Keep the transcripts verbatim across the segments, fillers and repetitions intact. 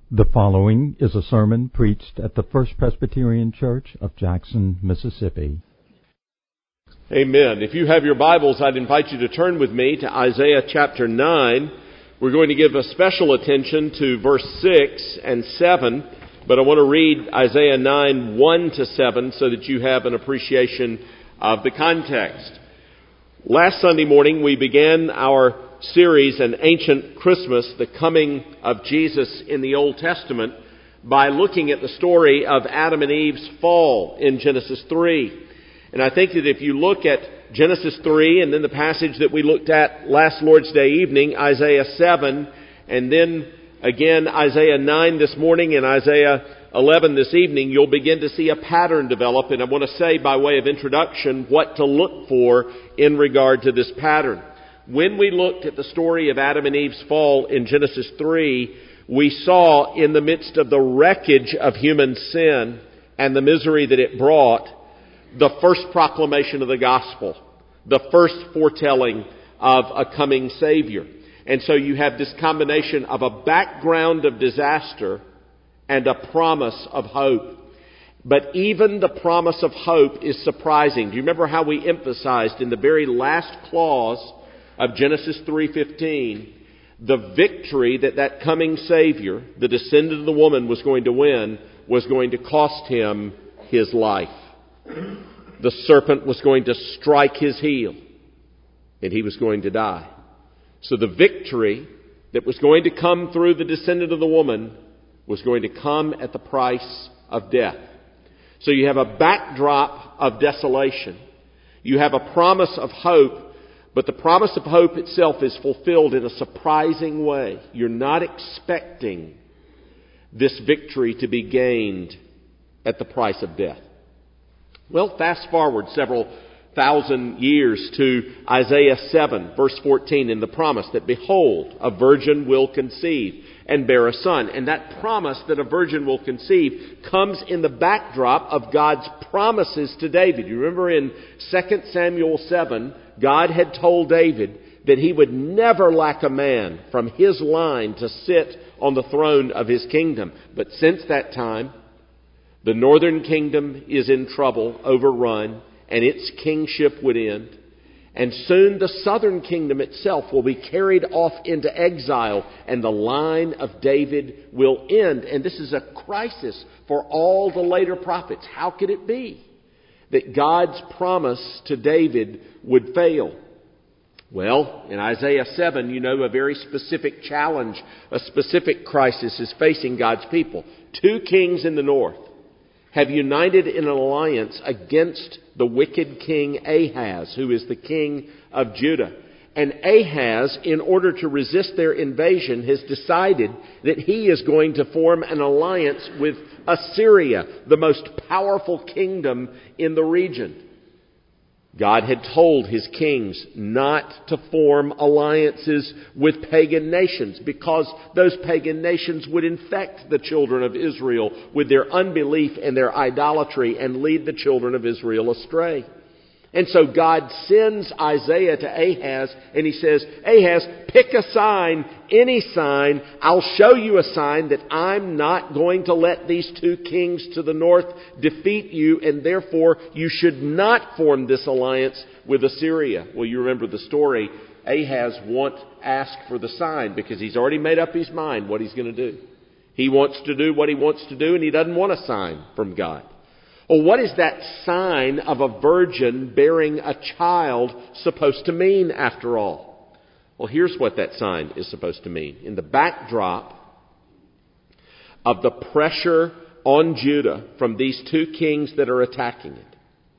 The following is a sermon preached at the First Presbyterian Church of Jackson, Mississippi. Amen. If you have your Bibles, I'd invite you to turn with me to Isaiah chapter nine. We're going to give a special attention to verse six and seven, but I want to read Isaiah nine, one to seven so that you have an appreciation of the context. Last Sunday morning, we began our series, An Ancient Christmas, the coming of Jesus in the Old Testament, by looking at the story of Adam and Eve's fall in Genesis three. And I think that if you look at Genesis three and then the passage that we looked at last Lord's Day evening, Isaiah seven, and then again Isaiah nine this morning and Isaiah eleven this evening, you'll begin to see a pattern develop. And I want to say by way of introduction what to look for in regard to this pattern. When we looked at the story of Adam and Eve's fall in Genesis three, we saw in the midst of the wreckage of human sin and the misery that it brought, the first proclamation of the gospel, the first foretelling of a coming Savior. And so you have this combination of a background of disaster and a promise of hope. But even the promise of hope is surprising. Do you remember how we emphasized in the very last clause of Genesis three fifteen, the victory that that coming Savior, the descendant of the woman, was going to win, was going to cost him his life. The serpent was going to strike his heel, and he was going to die. So the victory that was going to come through the descendant of the woman was going to come at the price of death. So you have a backdrop of desolation. You have a promise of hope. But the promise of hope itself is fulfilled in a surprising way. You're not expecting this victory to be gained at the price of death. Well, fast forward several thousand years to Isaiah seven, verse fourteen, in the promise that, behold, a virgin will conceive and bear a son. And that promise that a virgin will conceive comes in the backdrop of God's promises to David. You remember in Second Samuel seven, God had told David that he would never lack a man from his line to sit on the throne of his kingdom. But since that time, the northern kingdom is in trouble, overrun, and its kingship would end. And soon the southern kingdom itself will be carried off into exile, and the line of David will end. And this is a crisis for all the later prophets. How could it be that God's promise to David would fail? Well, in Isaiah seven, you know, a very specific challenge, a specific crisis is facing God's people. Two kings in the north have united in an alliance against the wicked king Ahaz, who is the king of Judah. And Ahaz, in order to resist their invasion, has decided that he is going to form an alliance with Assyria, the most powerful kingdom in the region. God had told his kings not to form alliances with pagan nations because those pagan nations would infect the children of Israel with their unbelief and their idolatry and lead the children of Israel astray. And so God sends Isaiah to Ahaz and he says, Ahaz, pick a sign, any sign. I'll show you a sign that I'm not going to let these two kings to the north defeat you, and therefore you should not form this alliance with Assyria. Well, you remember the story. Ahaz won't ask for the sign because he's already made up his mind what he's going to do. He wants to do what he wants to do, and he doesn't want a sign from God. Well, what is that sign of a virgin bearing a child supposed to mean, after all? Well, here's what that sign is supposed to mean. In the backdrop of the pressure on Judah from these two kings that are attacking it,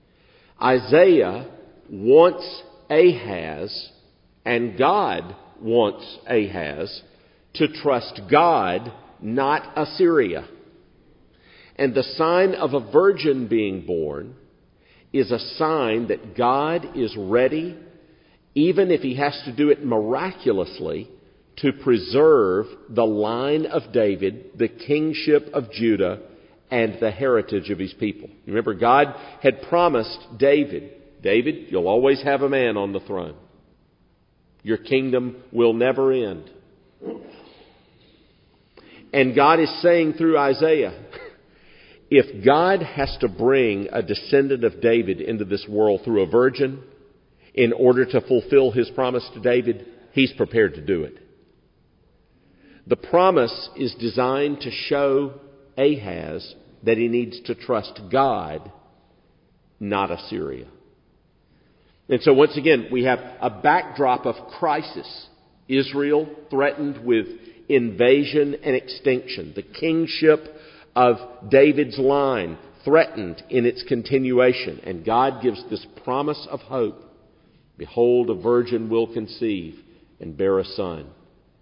Isaiah wants Ahaz, and God wants Ahaz, to trust God, not Assyria. And the sign of a virgin being born is a sign that God is ready, even if he has to do it miraculously, to preserve the line of David, the kingship of Judah, and the heritage of his people. You remember, God had promised David, David, you'll always have a man on the throne. Your kingdom will never end. And God is saying through Isaiah, if God has to bring a descendant of David into this world through a virgin in order to fulfill His promise to David, He's prepared to do it. The promise is designed to show Ahaz that he needs to trust God, not Assyria. And so once again, we have a backdrop of crisis. Israel threatened with invasion and extinction. The kingship of David's line threatened in its continuation. And God gives this promise of hope. Behold, a virgin will conceive and bear a son.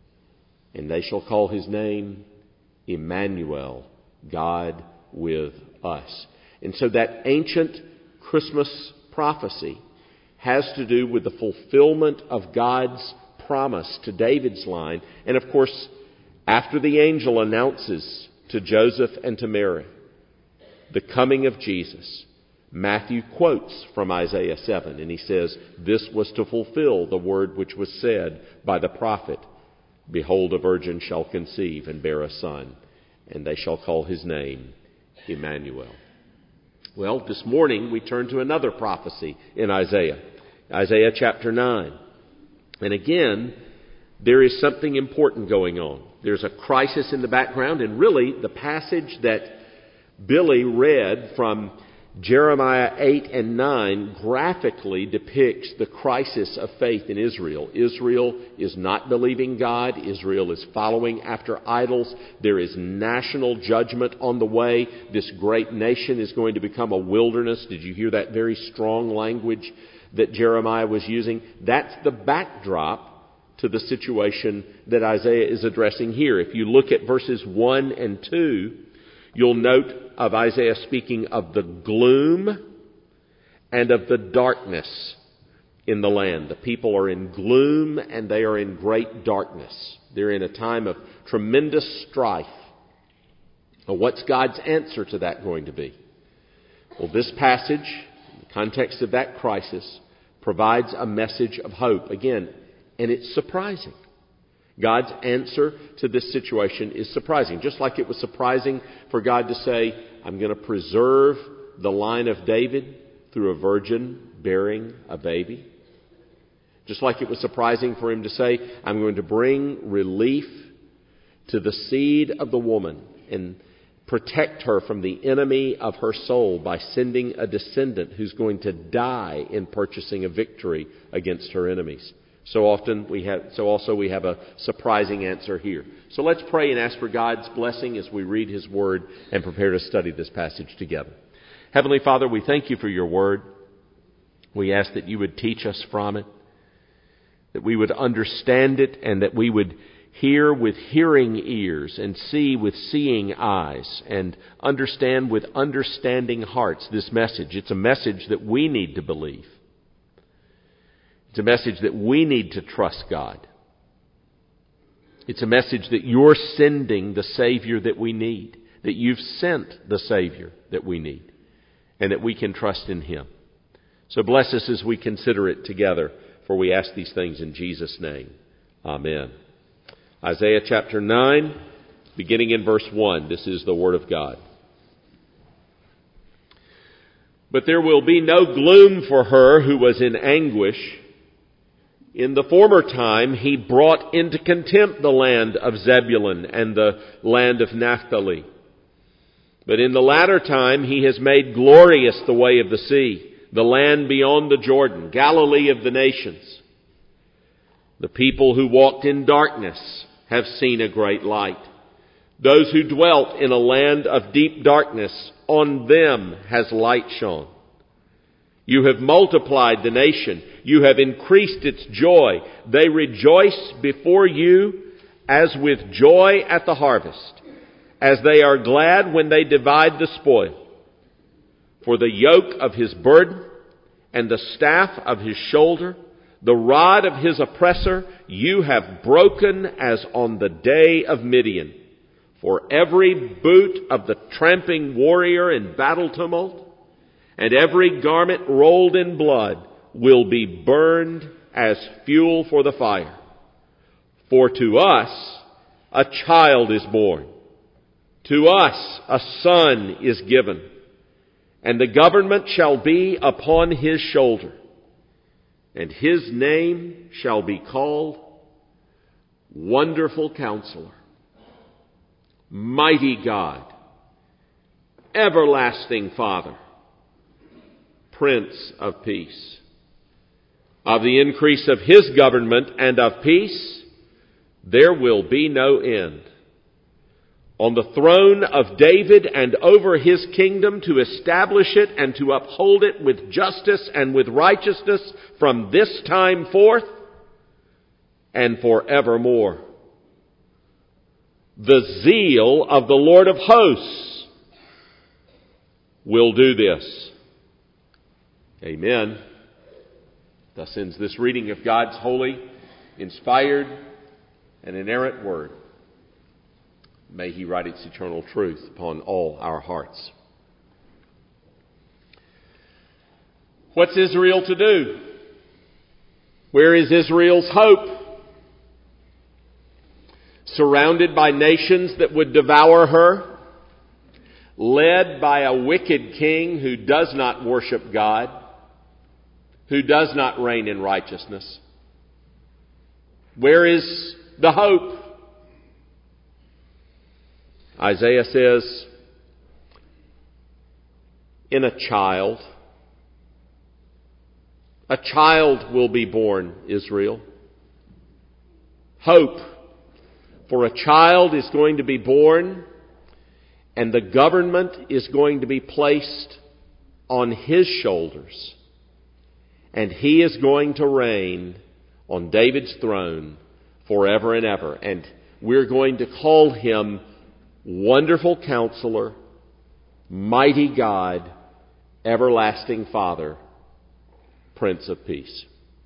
And they shall call his name Emmanuel, God with us. And so that ancient Christmas prophecy has to do with the fulfillment of God's promise to David's line. And of course, after the angel announces to Joseph and to Mary the coming of Jesus, Matthew quotes from Isaiah seven, and he says, this was to fulfill the word which was said by the prophet, behold, a virgin shall conceive and bear a son, and they shall call his name Emmanuel. Well, this morning we turn to another prophecy in Isaiah, Isaiah chapter nine. And again, there is something important going on. There's a crisis in the background, and really the passage that Billy read from Jeremiah eight and nine graphically depicts the crisis of faith in Israel. Israel is not believing God. Israel is following after idols. There is national judgment on the way. This great nation is going to become a wilderness. Did you hear that very strong language that Jeremiah was using? That's the backdrop to the situation that Isaiah is addressing here. If you look at verses one and two, you'll note of Isaiah speaking of the gloom and of the darkness in the land. The people are in gloom and they are in great darkness. They're in a time of tremendous strife. Well, what's God's answer to that going to be? Well, this passage, in the context of that crisis, provides a message of hope. Again, and it's surprising. God's answer to this situation is surprising. Just like it was surprising for God to say, I'm going to preserve the line of David through a virgin bearing a baby. Just like it was surprising for Him to say, I'm going to bring relief to the seed of the woman and protect her from the enemy of her soul by sending a descendant who's going to die in purchasing a victory against her enemies. So often we have, so also we have a surprising answer here. So let's pray and ask for God's blessing as we read His Word and prepare to study this passage together. Heavenly Father, we thank You for Your Word. We ask that You would teach us from it, that we would understand it, and that we would hear with hearing ears and see with seeing eyes and understand with understanding hearts this message. It's a message that we need to believe. It's a message that we need to trust God. It's a message that You're sending the Savior that we need, that You've sent the Savior that we need, and that we can trust in Him. So bless us as we consider it together, for we ask these things in Jesus' name. Amen. Isaiah chapter nine, beginning in verse one. This is the Word of God. But there will be no gloom for her who was in anguish. In the former time, He brought into contempt the land of Zebulun and the land of Naphtali. But in the latter time, He has made glorious the way of the sea, the land beyond the Jordan, Galilee of the nations. The people who walked in darkness have seen a great light. Those who dwelt in a land of deep darkness, on them has light shone. You have multiplied the nation. You have increased its joy. They rejoice before You as with joy at the harvest, as they are glad when they divide the spoil. For the yoke of His burden and the staff of His shoulder, the rod of His oppressor, You have broken as on the day of Midian. For every boot of the tramping warrior in battle tumult, and every garment rolled in blood will be burned as fuel for the fire. For to us a child is born, To us a son is given, and the government shall be upon his shoulder, and his name shall be called Wonderful Counselor, Mighty God, Everlasting Father, Prince of Peace. Of the increase of his government and of peace, there will be no end. On the throne of David and over his kingdom, to establish it and to uphold it with justice and with righteousness from this time forth and forevermore. The zeal of the Lord of hosts will do this. Amen. Thus ends this reading of God's holy, inspired, and inerrant word. May he write its eternal truth upon all our hearts. What's Israel to do? Where is Israel's hope? Surrounded by nations that would devour her, led by a wicked king who does not worship God, who does not reign in righteousness. Where is the hope? Isaiah says, in a child. A child will be born, Israel. Hope. For a child is going to be born, and the government is going to be placed on his shoulders. And he is going to reign on David's throne forever and ever. And we're going to call him Wonderful Counselor, Mighty God, Everlasting Father, Prince of Peace.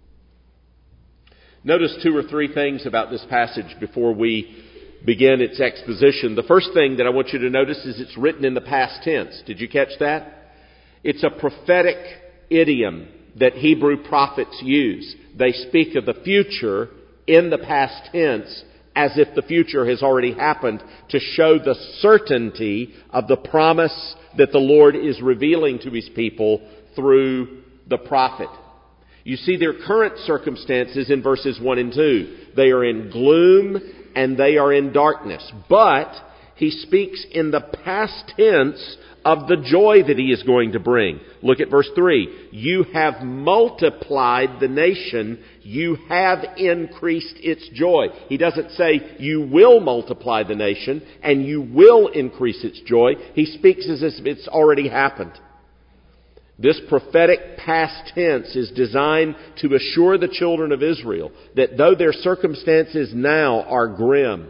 Notice two or three things about this passage before we begin its exposition. The first thing that I want you to notice is it's written in the past tense. Did you catch that? It's a prophetic idiom that Hebrew prophets use. They speak of the future in the past tense as if the future has already happened, to show the certainty of the promise that the Lord is revealing to his people through the prophet. You see their current circumstances in verses one and two. They are in gloom and they are in darkness. But he speaks in the past tense of the joy that he is going to bring. Look at verse three. You have multiplied the nation. You have increased its joy. He doesn't say you will multiply the nation and you will increase its joy. He speaks as if it's already happened. This prophetic past tense is designed to assure the children of Israel that though their circumstances now are grim,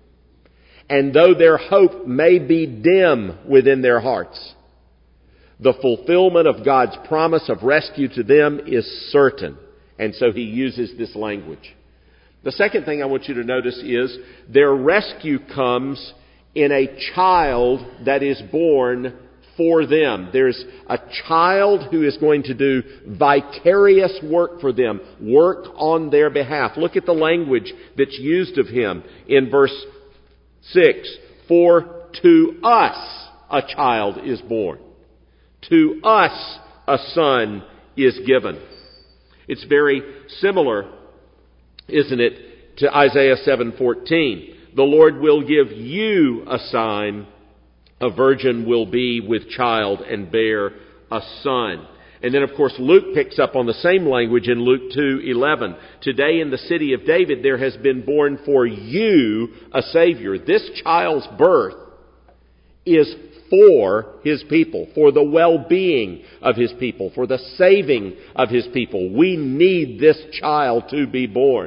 and though their hope may be dim within their hearts, the fulfillment of God's promise of rescue to them is certain. And so he uses this language. The second thing I want you to notice is their rescue comes in a child that is born for them. There's a child who is going to do vicarious work for them, work on their behalf. Look at the language that's used of him in verse six. For to us a child is born. To us a son is given. It's very similar, isn't it, to Isaiah seven fourteen. The Lord will give you a sign. A virgin will be with child and bear a son. And then, of course, Luke picks up on the same language in Luke two eleven. Today in the city of David there has been born for you a Savior. This child's birth is for his people, for the well-being of his people, for the saving of his people. We need this child to be born.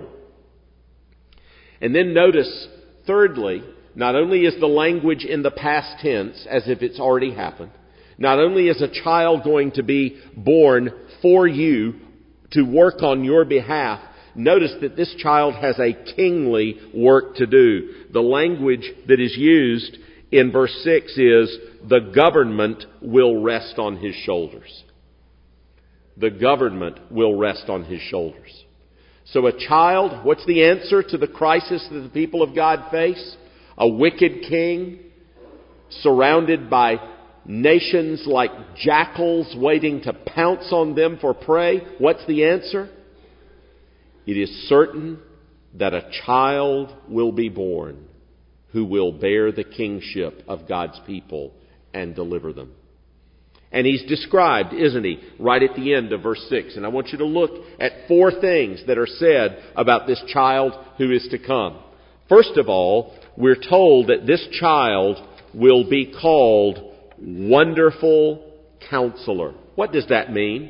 And then notice, thirdly, not only is the language in the past tense as if it's already happened, not only is a child going to be born for you to work on your behalf, notice that this child has a kingly work to do. The language that is used in verse six is, the government will rest on his shoulders. The government will rest on his shoulders. So a child, what's the answer to the crisis that the people of God face? A wicked king surrounded by nations like jackals waiting to pounce on them for prey? What's the answer? It is certain that a child will be born who will bear the kingship of God's people and deliver them. And he's described, isn't he, right at the end of verse six. And I want you to look at four things that are said about this child who is to come. First of all, we're told that this child will be called Wonderful Counselor. What does that mean?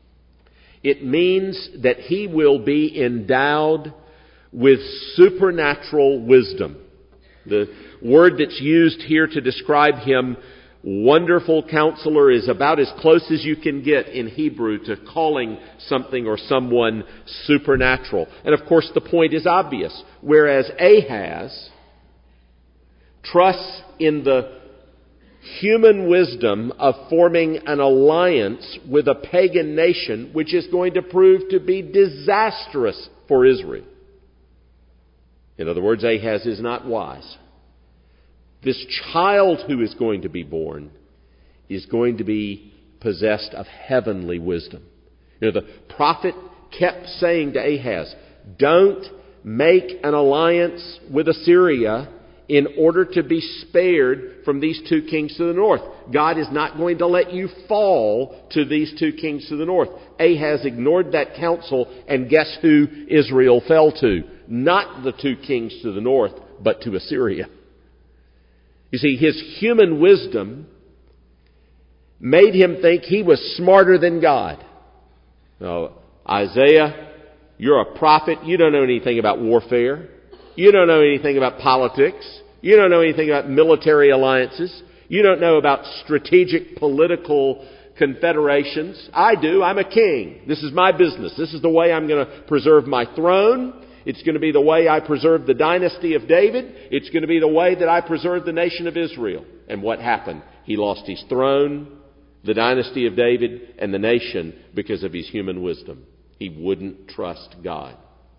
It means that he will be endowed with supernatural wisdom. The word that's used here to describe him, Wonderful Counselor, is about as close as you can get in Hebrew to calling something or someone supernatural. And of course the point is obvious. Whereas Ahaz trusts in the human wisdom of forming an alliance with a pagan nation, which is going to prove to be disastrous for Israel. In other words, Ahaz is not wise. This child who is going to be born is going to be possessed of heavenly wisdom. You know, the prophet kept saying to Ahaz, don't make an alliance with Assyria in order to be spared from these two kings to the north. God is not going to let you fall to these two kings to the north. Ahaz ignored that counsel, and guess who Israel fell to? Not the two kings to the north, but to Assyria. You see, his human wisdom made him think he was smarter than God. Now, Isaiah, you're a prophet. You don't know anything about warfare. You don't know anything about politics. You don't know anything about military alliances. You don't know about strategic political confederations. I do. I'm a king. This is my business. This is the way I'm going to preserve my throne. It's going to be the way I preserve the dynasty of David. It's going to be the way that I preserve the nation of Israel. And what happened? He lost his throne, the dynasty of David, and the nation because of his human wisdom. He wouldn't trust God.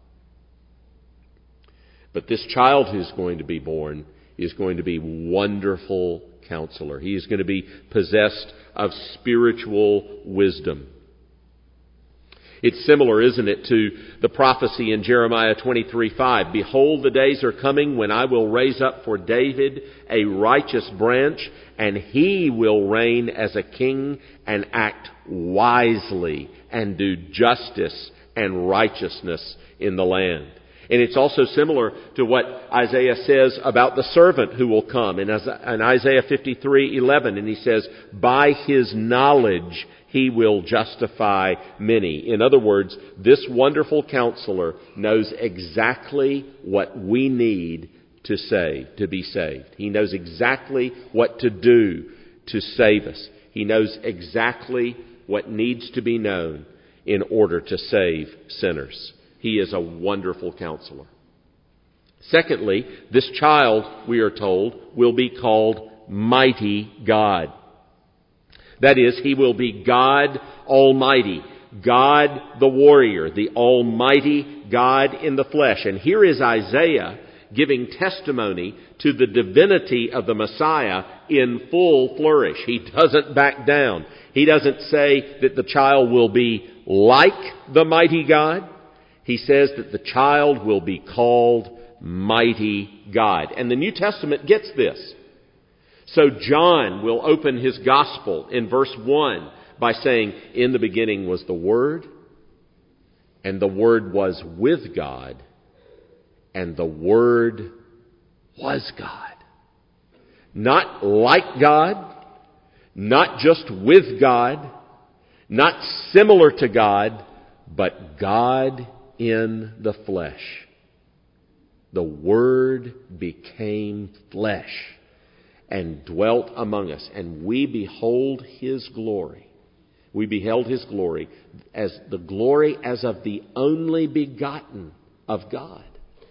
But this child who's going to be born is going to be Wonderful Counselor. He is going to be possessed of spiritual wisdom. It's similar, isn't it, to the prophecy in Jeremiah twenty-three five. Behold, the days are coming when I will raise up for David a righteous branch, and he will reign as a king and act wisely and do justice and righteousness in the land. And it's also similar to what Isaiah says about the servant who will come in Isaiah fifty-three eleven. And he says, by his knowledge he will justify many. In other words, this Wonderful Counselor knows exactly what we need to save, to be saved. He knows exactly what to do to save us. He knows exactly what needs to be known in order to save sinners. He is a Wonderful Counselor. Secondly, this child, we are told, will be called Mighty God. That is, he will be God Almighty, God the warrior, the Almighty God in the flesh. And here is Isaiah giving testimony to the divinity of the Messiah in full flourish. He doesn't back down. He doesn't say that the child will be like the mighty God. He says that the child will be called Mighty God. And the New Testament gets this. So John will open his gospel in verse one by saying, in the beginning was the Word, and the Word was with God, and the Word was God. Not like God, not just with God, not similar to God, but God in the flesh. The Word became flesh and dwelt among us, and we behold His glory. We beheld His glory as the glory as of the only begotten of God.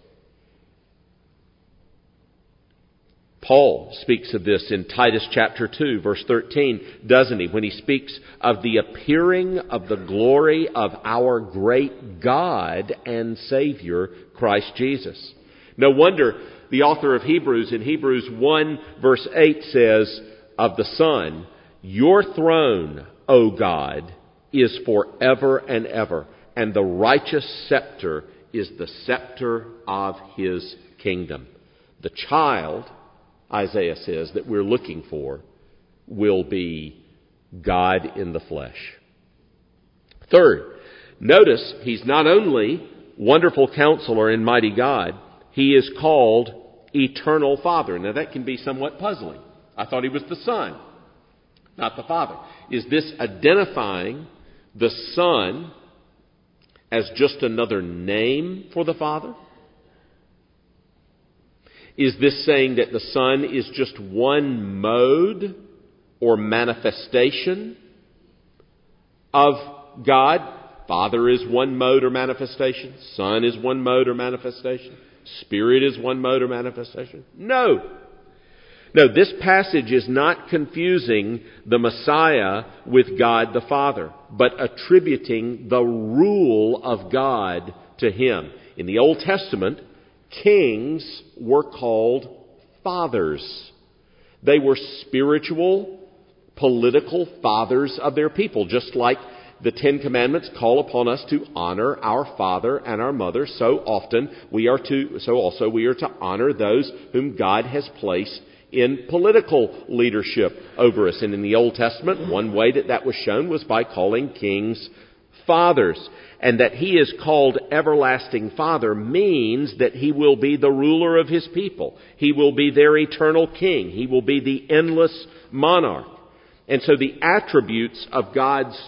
Paul speaks of this in Titus chapter two, verse thirteen, doesn't he? When he speaks of the appearing of the glory of our great God and Savior, Christ Jesus. No wonder the author of Hebrews in Hebrews one verse eight says of the Son, "Your throne, O God, is forever and ever, and the righteous scepter is the scepter of His kingdom." The child, Isaiah says, that we're looking for will be God in the flesh. Third, notice He's not only Wonderful Counselor and Mighty God, He is called Eternal Father. Now that can be somewhat puzzling. I thought He was the Son, not the Father. Is this identifying the Son as just another name for the Father? Is this saying that the Son is just one mode or manifestation of God? Father is one mode or manifestation. Son is one mode or manifestation. Spirit is one mode or manifestation. No. No, this passage is not confusing the Messiah with God the Father, but attributing the rule of God to Him. In the Old Testament, kings were called fathers. They were spiritual, political fathers of their people, just like the Ten Commandments call upon us to honor our father and our mother. So often we are to, so also we are to honor those whom God has placed in political leadership over us. And in the Old Testament, one way that that was shown was by calling kings fathers. And that He is called Everlasting Father means that He will be the ruler of His people. He will be their eternal King. He will be the endless monarch. And so the attributes of God's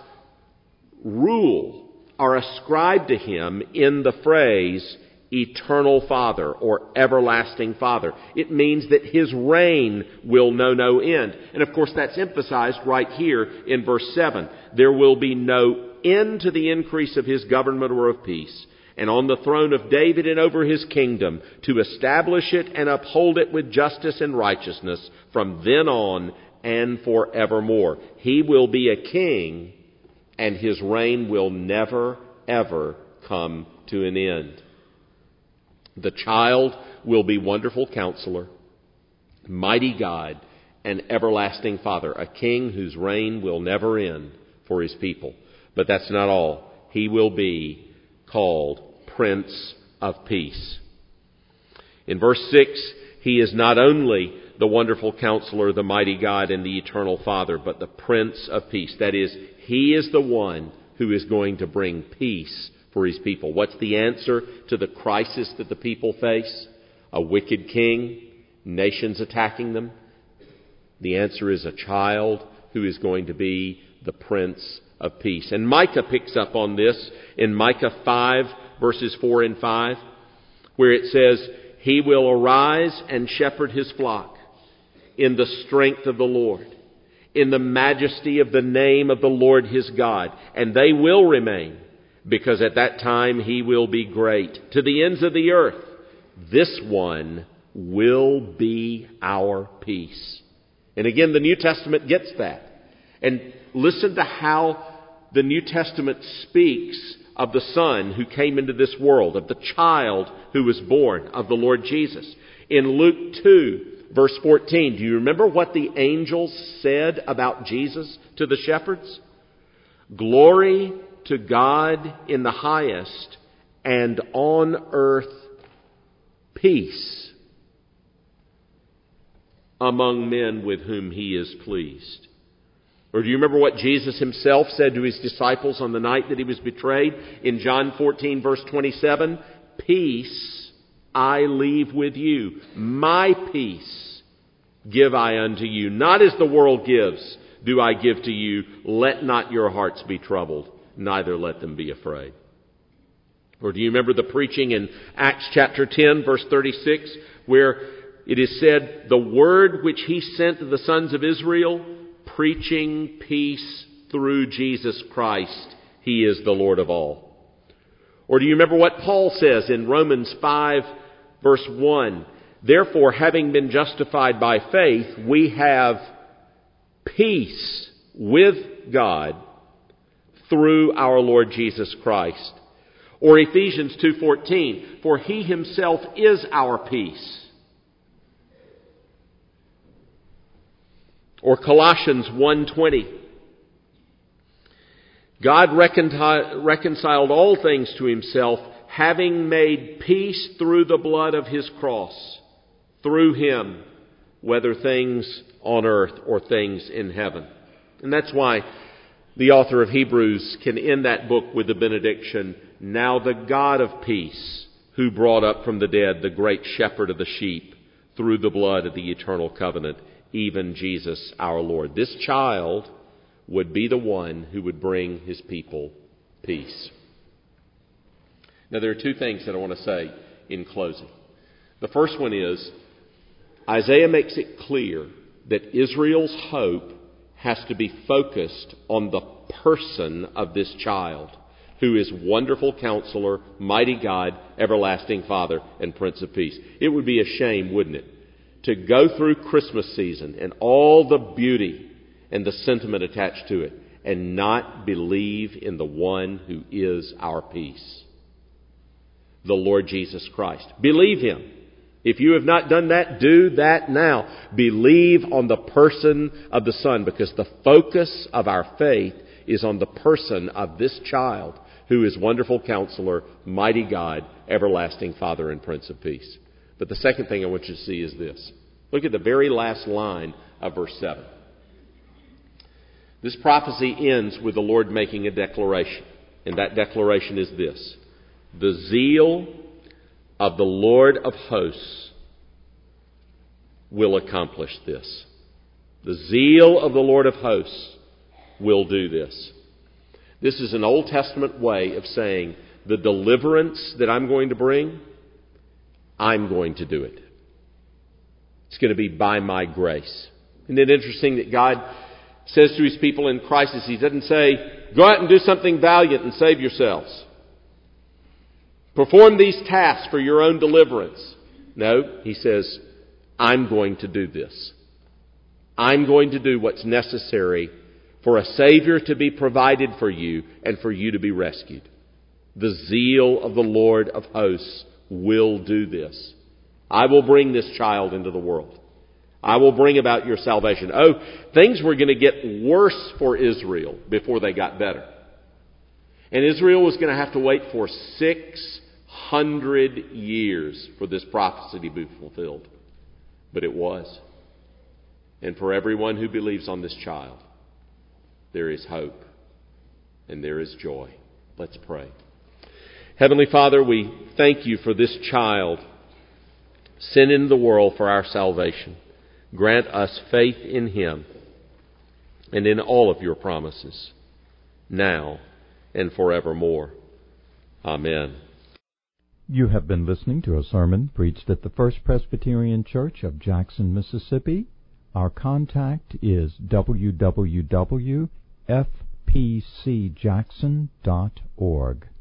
rule are ascribed to Him in the phrase Eternal Father or Everlasting Father. It means that His reign will know no end. And of course that's emphasized right here in verse seven. There will be no end to the increase of His government or of peace, and on the throne of David and over His kingdom, to establish it and uphold it with justice and righteousness from then on and forevermore. He will be a king, and His reign will never, ever come to an end. The child will be Wonderful Counselor, Mighty God, and Everlasting Father, a king whose reign will never end for His people. But that's not all. He will be called Prince of Peace. In verse six, He is not only the Wonderful Counselor, the Mighty God, and the Eternal Father, but the Prince of Peace. That is, He is the one who is going to bring peace for His people. What's the answer to the crisis that the people face? A wicked king, nations attacking them. The answer is a child who is going to be the Prince of Peace. And Micah picks up on this in Micah five, verses four and five, where it says, He will arise and shepherd His flock in the strength of the Lord, in the majesty of the name of the Lord His God. And they will remain, because at that time He will be great to the ends of the earth. This one will be our peace. And again, the New Testament gets that. And listen to how the New Testament speaks of the Son who came into this world, of the child who was born, of the Lord Jesus. In Luke two, verse fourteen, do you remember what the angels said about Jesus to the shepherds? Glory to God in the highest, and on earth peace among men with whom He is pleased. Or do you remember what Jesus Himself said to His disciples on the night that He was betrayed? In John fourteen, verse twenty-seven, Peace I leave with you. My peace give I unto you. Not as the world gives do I give to you. Let not your hearts be troubled, neither let them be afraid. Or do you remember the preaching in Acts chapter ten, verse thirty-six, where it is said, the word which He sent to the sons of Israel, preaching peace through Jesus Christ, He is the Lord of all. Or do you remember what Paul says in Romans five, verse one? Therefore, having been justified by faith, we have peace with God through our Lord Jesus Christ. Or Ephesians two fourteen, for he himself is our peace. Or Colossians one twenty, God reconciled all things to himself, having made peace through the blood of his cross, through him, whether things on earth or things in heaven. And that's why the author of Hebrews can end that book with the benediction, now the God of peace, who brought up from the dead the great shepherd of the sheep, through the blood of the eternal covenant, even Jesus our Lord. This child would be the one who would bring his people peace. Now, there are two things that I want to say in closing. The first one is, Isaiah makes it clear that Israel's hope has to be focused on the person of this child, who is Wonderful Counselor, Mighty God, Everlasting Father, and Prince of Peace. It would be a shame, wouldn't it, to go through Christmas season and all the beauty and the sentiment attached to it and not believe in the one who is our peace, the Lord Jesus Christ. Believe him. If you have not done that, do that now. Believe on the person of the Son, because the focus of our faith is on the person of this child, who is Wonderful Counselor, Mighty God, Everlasting Father, and Prince of Peace. But the second thing I want you to see is this. Look at the very last line of verse seven. This prophecy ends with the Lord making a declaration. And that declaration is this: the zeal of the Lord of hosts will accomplish this. The zeal of the Lord of hosts will do this. This is an Old Testament way of saying, the deliverance that I'm going to bring, I'm going to do it. It's going to be by my grace. Isn't it interesting that God says to his people in crisis, he doesn't say, go out and do something valiant and save yourselves. Perform these tasks for your own deliverance. No, he says, I'm going to do this. I'm going to do what's necessary for a Savior to be provided for you and for you to be rescued. The zeal of the Lord of hosts will do this. I will bring this child into the world. I will bring about your salvation. Oh, things were going to get worse for Israel before they got better. And Israel was going to have to wait for six hundred years for this prophecy to be fulfilled. But it was. And for everyone who believes on this child, there is hope and there is joy. Let's pray. Heavenly Father, we thank you for this child sent into the world for our salvation. Grant us faith in him and in all of your promises, now and forevermore. Amen. You have been listening to a sermon preached at the First Presbyterian Church of Jackson, Mississippi. Our contact is w w w dot f p c jackson dot org.